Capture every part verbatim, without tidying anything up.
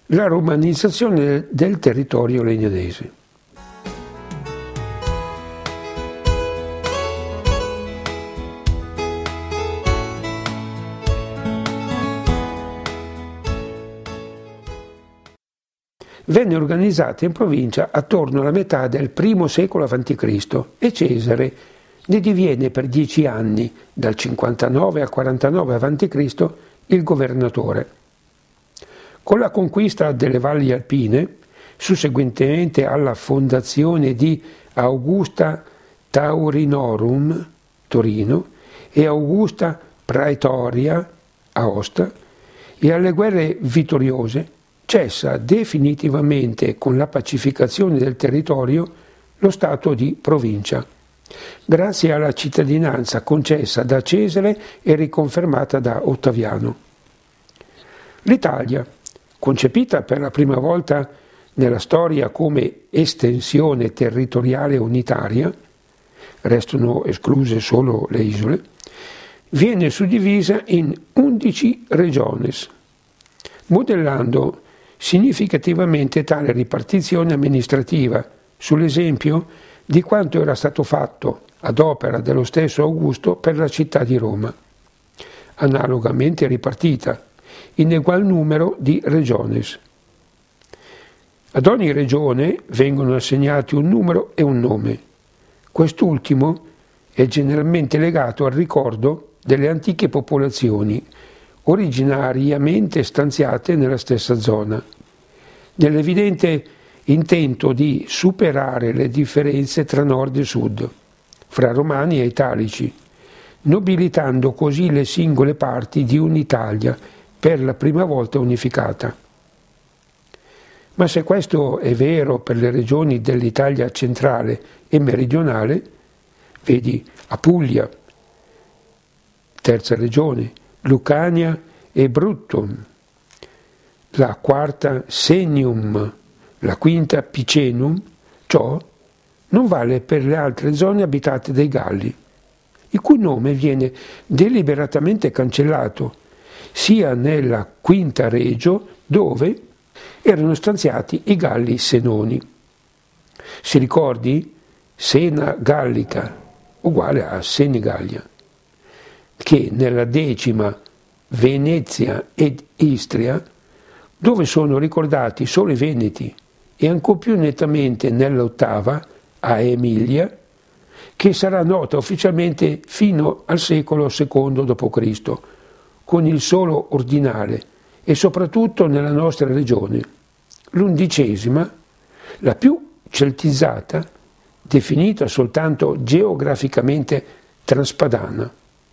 la romanizzazione del territorio legnanese. Venne organizzata in provincia attorno alla metà del primo secolo avanti Cristo e Cesare ne diviene per dieci anni, dal cinquantanove al quarantanove avanti Cristo, il governatore. Con la conquista delle valli alpine, susseguentemente alla fondazione di Augusta Taurinorum, Torino, e Augusta Praetoria, Aosta, e alle guerre vittoriose, cessa definitivamente con la pacificazione del territorio lo stato di provincia, grazie alla cittadinanza concessa da Cesare e riconfermata da Ottaviano. L'Italia, concepita per la prima volta nella storia come estensione territoriale unitaria, restano escluse solo le isole, viene suddivisa in undici regiones, modellando significativamente tale ripartizione amministrativa sull'esempio di quanto era stato fatto ad opera dello stesso Augusto per la città di Roma, analogamente ripartita in egual numero di regiones. Ad ogni regione vengono assegnati un numero e un nome. Quest'ultimo è generalmente legato al ricordo delle antiche popolazioni originariamente stanziate nella stessa zona, nell'evidente intento di superare le differenze tra nord e sud, fra romani e italici, nobilitando così le singole parti di un'Italia per la prima volta unificata. Ma se questo è vero per le regioni dell'Italia centrale e meridionale, vedi Apulia, terza regione, Lucania e Bruttum, la quarta Senium, la quinta Picenum, ciò non vale per le altre zone abitate dai Galli, il cui nome viene deliberatamente cancellato sia nella quinta regio dove erano stanziati i Galli Senoni. Si ricordi? Sena Gallica, uguale a Senigallia, che nella decima Venezia ed Istria, dove sono ricordati solo i Veneti, e ancor più nettamente nell'ottava a Emilia, che sarà nota ufficialmente fino al secolo secondo dopo Cristo, con il solo ordinale, e soprattutto nella nostra regione, l'undicesima, la più celtizzata, definita soltanto geograficamente transpadana.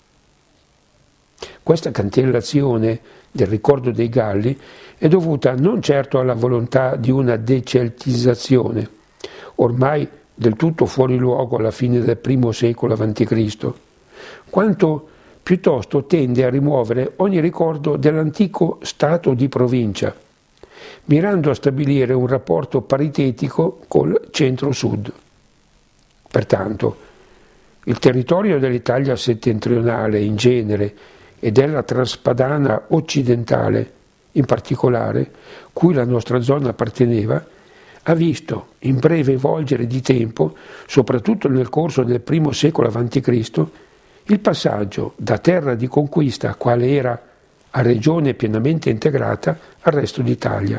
Questa cancellazione del ricordo dei Galli è dovuta non certo alla volontà di una deceltizzazione, ormai del tutto fuori luogo alla fine del primo secolo avanti Cristo, quanto piuttosto tende a rimuovere ogni ricordo dell'antico stato di provincia, mirando a stabilire un rapporto paritetico col centro-sud. Pertanto, il territorio dell'Italia settentrionale in genere e della Transpadana occidentale in particolare, cui la nostra zona apparteneva, ha visto in breve volgere di tempo, soprattutto nel corso del primo secolo avanti Cristo, il passaggio da terra di conquista, quale era, a regione pienamente integrata, al resto d'Italia.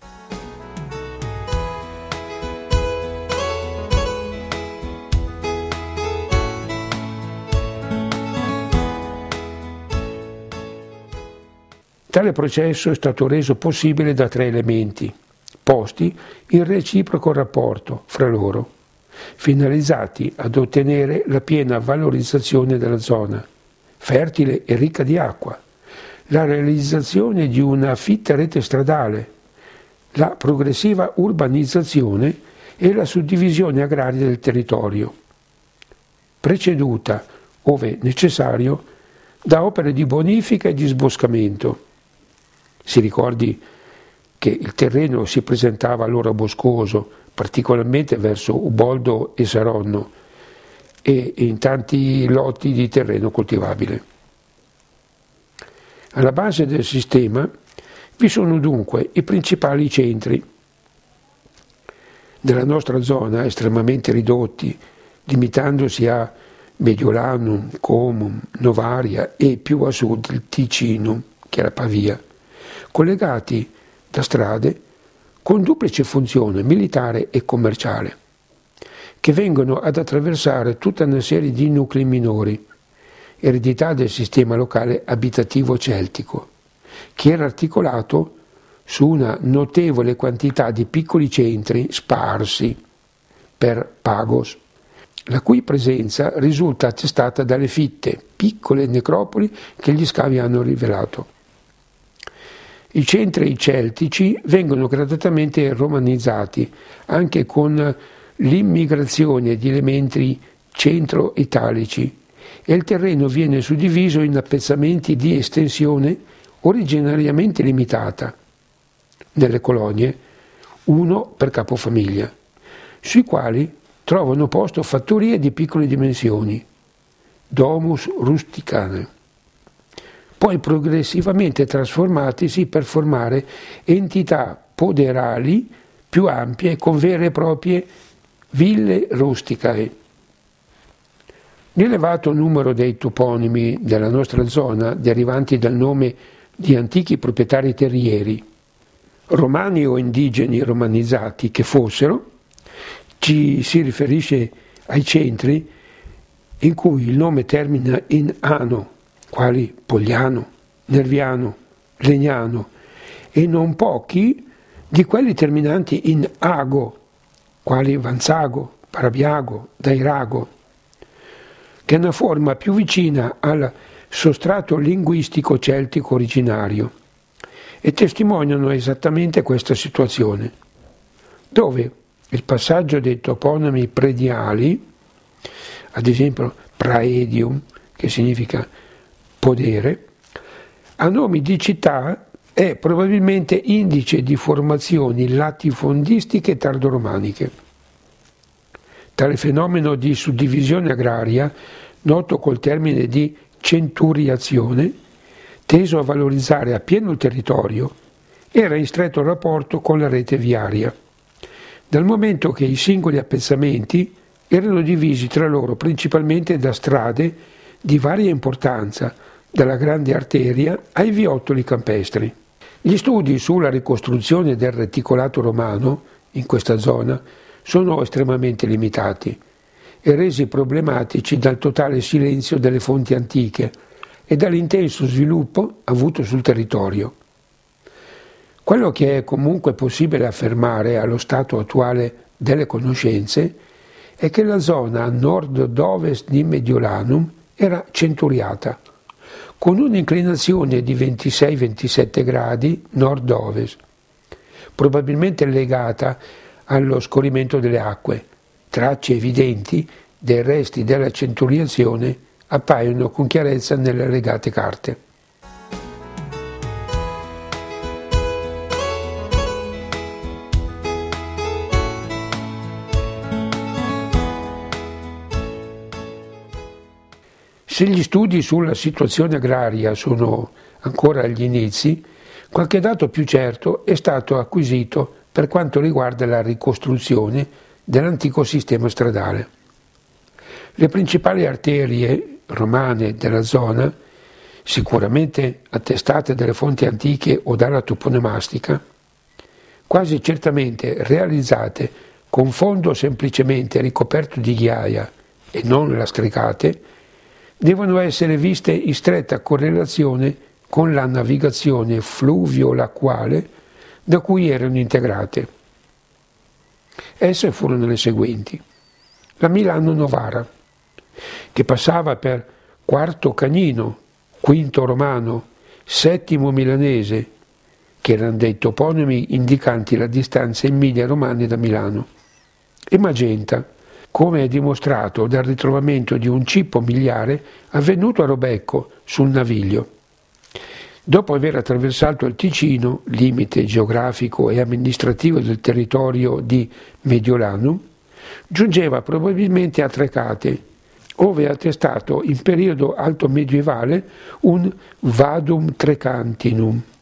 Tale processo è stato reso possibile da tre elementi, posti in reciproco rapporto fra loro, finalizzati ad ottenere la piena valorizzazione della zona, fertile e ricca di acqua, la realizzazione di una fitta rete stradale, la progressiva urbanizzazione e la suddivisione agraria del territorio, preceduta, ove necessario, da opere di bonifica e di sboscamento. Si ricordi che il terreno si presentava allora boscoso, particolarmente verso Uboldo e Saronno, e in tanti lotti di terreno coltivabile. Alla base del sistema Vi sono dunque i principali centri della nostra zona, estremamente ridotti, limitandosi a Mediolanum, Comum, Novaria e più a sud il Ticino, che è la Pavia, collegati da strade con duplice funzione militare e commerciale, che vengono ad attraversare tutta una serie di nuclei minori, eredità del sistema locale abitativo celtico, che era articolato su una notevole quantità di piccoli centri sparsi per pagos, la cui presenza risulta attestata dalle fitte, piccole necropoli che gli scavi hanno rivelato. I centri celtici vengono gradatamente romanizzati, anche con l'immigrazione di elementi centro-italici, e il terreno viene suddiviso in appezzamenti di estensione originariamente limitata, nelle colonie, uno per capofamiglia, sui quali trovano posto fattorie di piccole dimensioni, domus rusticane, poi progressivamente trasformatisi per formare entità poderali più ampie con vere e proprie ville rusticae. L'elevato numero dei toponimi della nostra zona, derivanti dal nome di antichi proprietari terrieri, romani o indigeni romanizzati che fossero, ci si riferisce ai centri in cui il nome termina in ano, quali Pogliano, Nerviano, Legnano, e non pochi di quelli terminanti in ago, quali Vanzago, Parabiago, Dairago, che è una forma più vicina al sostrato linguistico celtico originario, e testimoniano esattamente questa situazione, dove il passaggio dei toponimi prediali, ad esempio praedium, che significa podere, a nomi di città è probabilmente indice di formazioni latifondistiche tardoromaniche. Tale fenomeno di suddivisione agraria, noto col termine di centuriazione, teso a valorizzare appieno il territorio, era in stretto rapporto con la rete viaria, dal momento che i singoli appezzamenti erano divisi tra loro principalmente da strade di varia importanza, dalla grande arteria ai viottoli campestri. Gli studi sulla ricostruzione del reticolato romano in questa zona sono estremamente limitati e resi problematici dal totale silenzio delle fonti antiche e dall'intenso sviluppo avuto sul territorio. Quello che è comunque possibile affermare allo stato attuale delle conoscenze è che la zona a nord-ovest di Mediolanum era centuriata, con un'inclinazione di ventisei ventisette gradi nord-ovest, probabilmente legata allo scorrimento delle acque. Tracce evidenti dei resti della centuriazione appaiono con chiarezza nelle allegate carte. Se gli studi sulla situazione agraria sono ancora agli inizi, qualche dato più certo è stato acquisito per quanto riguarda la ricostruzione dell'antico sistema stradale. Le principali arterie romane della zona, sicuramente attestate dalle fonti antiche o dalla toponomastica, quasi certamente realizzate con fondo semplicemente ricoperto di ghiaia e non lastricate, devono essere viste in stretta correlazione con la navigazione fluvio-lacquale da cui erano integrate. Esse furono le seguenti: la Milano-Novara, che passava per Quarto Canino, Quinto Romano, Settimo Milanese, che erano dei toponimi indicanti la distanza in miglia romane da Milano, e Magenta, come è dimostrato dal ritrovamento di un cippo miliare avvenuto a Robecco sul Naviglio. Dopo aver attraversato il Ticino, limite geografico e amministrativo del territorio di Mediolanum, giungeva probabilmente a Trecate, ove è attestato in periodo alto medievale un Vadum Trecantinum,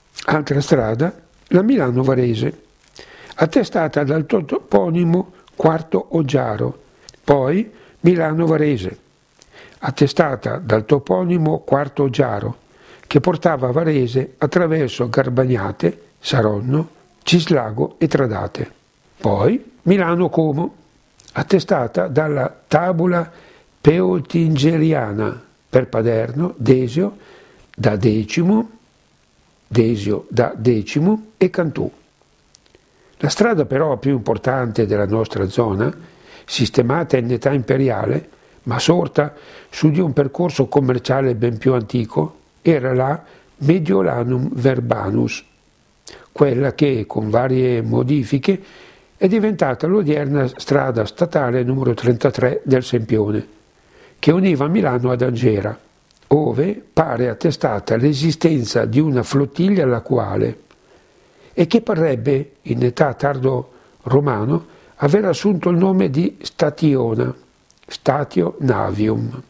Altra strada, la Milano-Varese, attestata dal toponimo Quarto Oggiaro, poi Milano-Varese, attestata dal toponimo Quarto Oggiaro, che portava a Varese attraverso Garbagnate, Saronno, Cislago e Tradate. Poi Milano-Como, attestata dalla tabula Peutingeriana per Paderno, Desio da Decimo, Desio da Decimo e Cantù. La strada però più importante della nostra zona, sistemata in età imperiale, ma sorta su di un percorso commerciale ben più antico, era la Mediolanum Verbanus, quella che, con varie modifiche, è diventata l'odierna strada statale numero trentatré del Sempione, che univa Milano ad Angera, ove pare attestata l'esistenza di una flottiglia lacuale e che parrebbe, in età tardo romano, aver assunto il nome di Stationa, Statio Navium.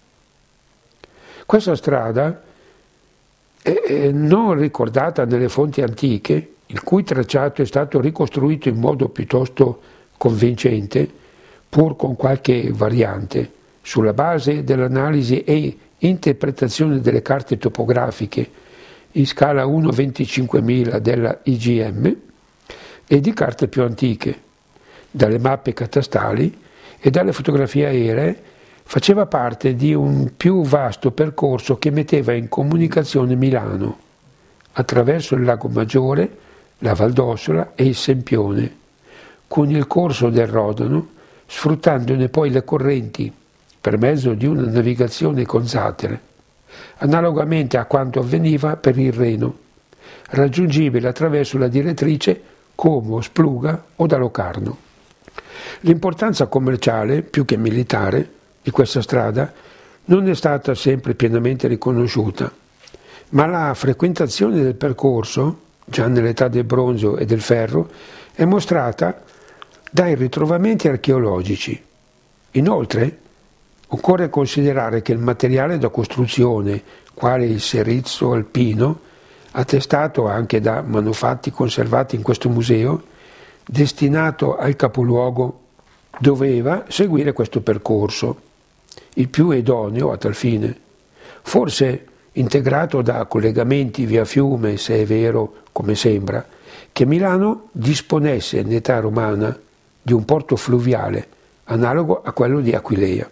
Questa strada è non ricordata nelle fonti antiche, il cui tracciato è stato ricostruito in modo piuttosto convincente, pur con qualche variante, sulla base dell'analisi e interpretazione delle carte topografiche in scala uno venticinquemila della I G M e di carte più antiche, dalle mappe catastali e dalle fotografie aeree, faceva parte di un più vasto percorso che metteva in comunicazione Milano attraverso il Lago Maggiore, la Valdossola e il Sempione, con il corso del Rodano, sfruttandone poi le correnti per mezzo di una navigazione con zattere, analogamente a quanto avveniva per il Reno, raggiungibile attraverso la direttrice Como, Spluga o da Locarno. L'importanza commerciale, più che militare, di questa strada non è stata sempre pienamente riconosciuta, ma la frequentazione del percorso, già nell'età del bronzo e del ferro, è mostrata dai ritrovamenti archeologici. Inoltre, occorre considerare che il materiale da costruzione, quale il serrizzo alpino, attestato anche da manufatti conservati in questo museo, destinato al capoluogo, doveva seguire questo percorso, il più idoneo a tal fine, forse integrato da collegamenti via fiume, se è vero, come sembra, che Milano disponesse in età romana di un porto fluviale analogo a quello di Aquileia.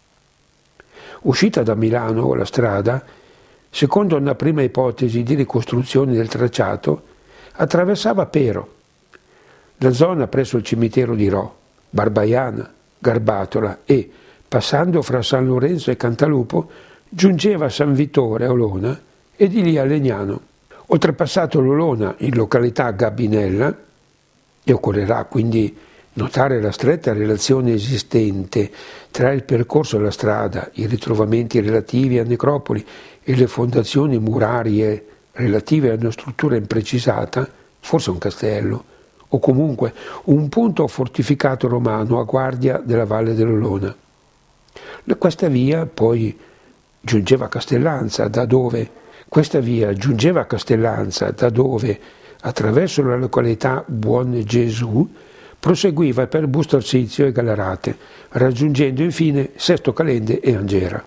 Uscita da Milano la strada, secondo una prima ipotesi di ricostruzione del tracciato, attraversava Pero, la zona presso il cimitero di Rò, Barbaiana, Garbatola e, passando fra San Lorenzo e Cantalupo, giungeva a San Vittore a Olona e di lì a Legnano. Oltrepassato l'Olona in località Gabinella, e occorrerà quindi notare la stretta relazione esistente tra il percorso della strada, i ritrovamenti relativi a necropoli e le fondazioni murarie relative a una struttura imprecisata, forse un castello, o comunque un punto fortificato romano a guardia della valle dell'Olona. Questa via poi giungeva a Castellanza, da dove, questa via giungeva a Castellanza, da dove, attraverso la località Buon Gesù, proseguiva per Busto Arsizio e Gallarate, raggiungendo infine Sesto Calende e Angera.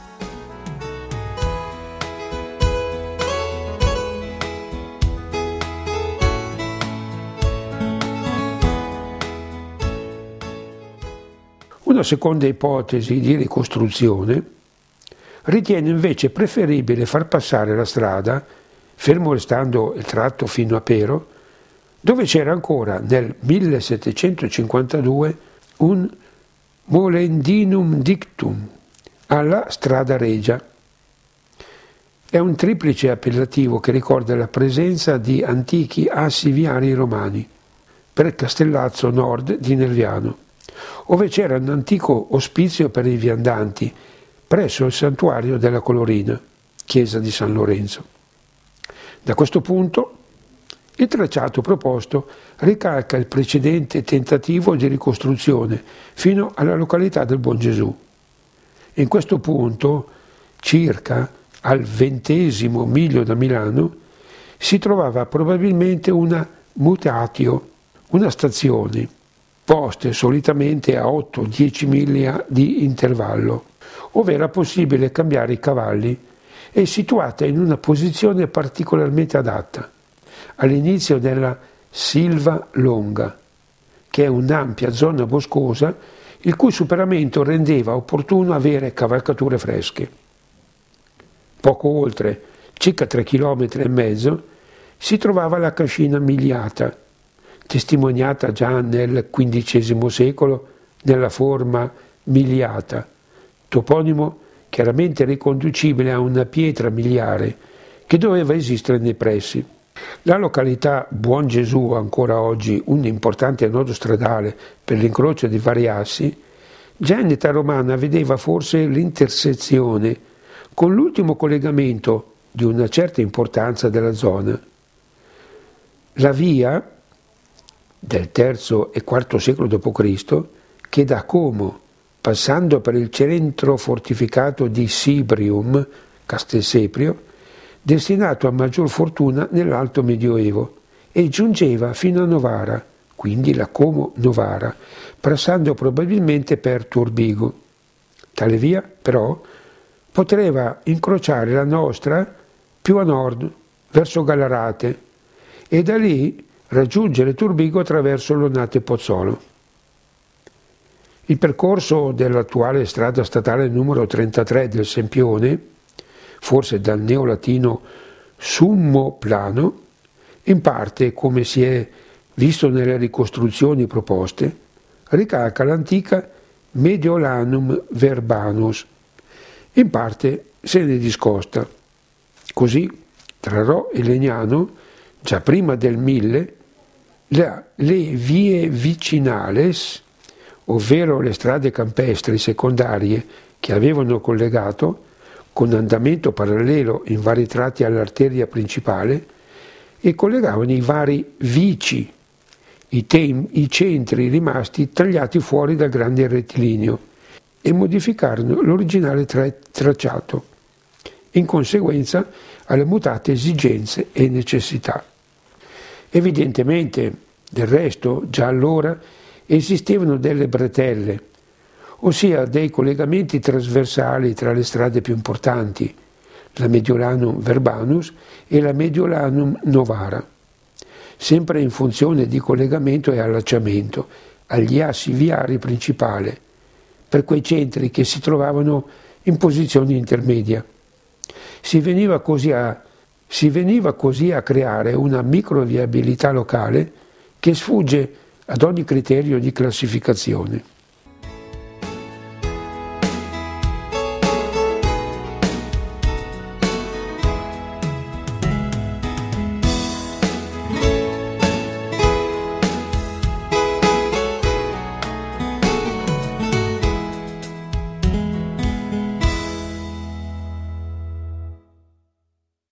Una seconda ipotesi di ricostruzione ritiene invece preferibile far passare la strada, fermo restando il tratto fino a Pero, dove c'era ancora nel millesettecentocinquantadue un Molendinum Dictum alla Strada Regia. È un triplice appellativo che ricorda la presenza di antichi assi viari romani per Castellazzo Nord di Nerviano, ove c'era un antico ospizio per i viandanti presso il santuario della Colorina, chiesa di San Lorenzo. Da questo punto il tracciato proposto ricalca il precedente tentativo di ricostruzione fino alla località del Buon Gesù. In questo punto, circa al ventesimo miglio da Milano, si trovava probabilmente una mutatio, una stazione, poste solitamente a otto dieci miglia di intervallo, ove era possibile cambiare i cavalli e situata in una posizione particolarmente adatta, all'inizio della Silva Longa, che è un'ampia zona boscosa il cui superamento rendeva opportuno avere cavalcature fresche. Poco oltre, circa tre chilometri e mezzo, si trovava la Cascina Miliata, testimoniata già nel quindicesimo secolo nella forma miliata, toponimo chiaramente riconducibile a una pietra miliare che doveva esistere nei pressi. La località Buon Gesù, ancora oggi un importante nodo stradale per l'incrocio di vari assi, già in età romana vedeva forse l'intersezione con l'ultimo collegamento di una certa importanza della zona. La via del terzo e quarto secolo dopo Cristo, che da Como, passando per il centro fortificato di Sibrium, Castelseprio, destinato a maggior fortuna nell'Alto Medioevo, e giungeva fino a Novara, quindi la Como Novara, passando probabilmente per Turbigo. Tale via, però, poteva incrociare la nostra più a nord, verso Gallarate, e da lì raggiungere Turbigo attraverso l'Onate Pozzolo. Il percorso dell'attuale strada statale numero trentatré del Sempione, forse dal neolatino summo plano, in parte, come si è visto nelle ricostruzioni proposte, ricalca l'antica Mediolanum Verbanus, in parte se ne discosta. Così, tra Rho e Legnano, già prima del mille, la, le vie vicinales, ovvero le strade campestri secondarie che avevano collegato, con andamento parallelo in vari tratti all'arteria principale, e collegavano i vari vici, i, tem- i centri rimasti tagliati fuori dal grande rettilineo, e modificarono l'originale tra- tracciato, in conseguenza alle mutate esigenze e necessità. Evidentemente, del resto, già allora esistevano delle bretelle, ossia dei collegamenti trasversali tra le strade più importanti, la Mediolanum Verbanus e la Mediolanum Novara, sempre in funzione di collegamento e allacciamento agli assi viari principali, per quei centri che si trovavano in posizione intermedia. Si veniva così a, si veniva così a creare una microviabilità locale che sfugge ad ogni criterio di classificazione.